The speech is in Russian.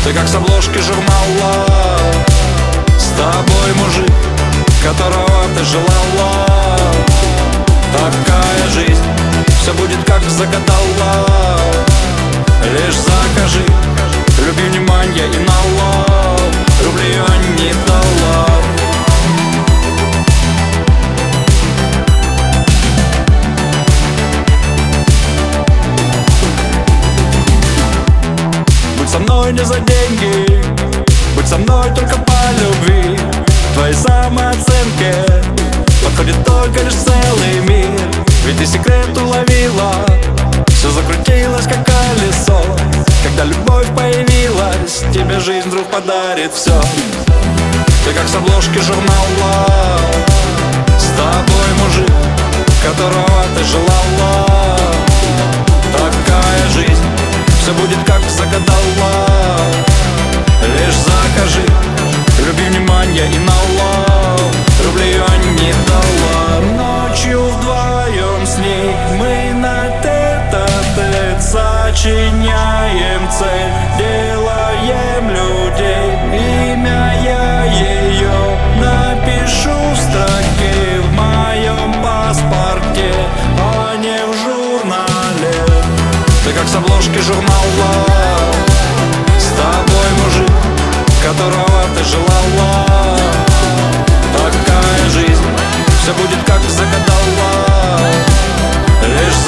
Ты как с обложки журнала, с тобой мужик, которого ты желала. Такая жизнь, все будет как загадала. Лишь закажи любви, внимание и налог. Рубли я не дала. Будь со мной не за деньги, будь со мной только по любви. Твоей самооценке подходит только лишь целый мир. Ведь ты секрет уловила, все закрутилось как колесо. Когда любовь появилась, тебе жизнь вдруг подарит все. Ты как с обложки журнала, с тобой мужик, которого ты желала. Такая жизнь, все будет как загадала. Лишь закажи любви, внимание и налог. Рублей я не дала. Ночью вдвоем с ней мы на тет-а-тет сочиняем цель, делаем людей. Имя я ее напишу в строке в моем паспорте, а не в журнале. Ты как с обложки журнала, с тобой мужик, которого ты желала. Такая жизнь, все будет как загадала. Лишь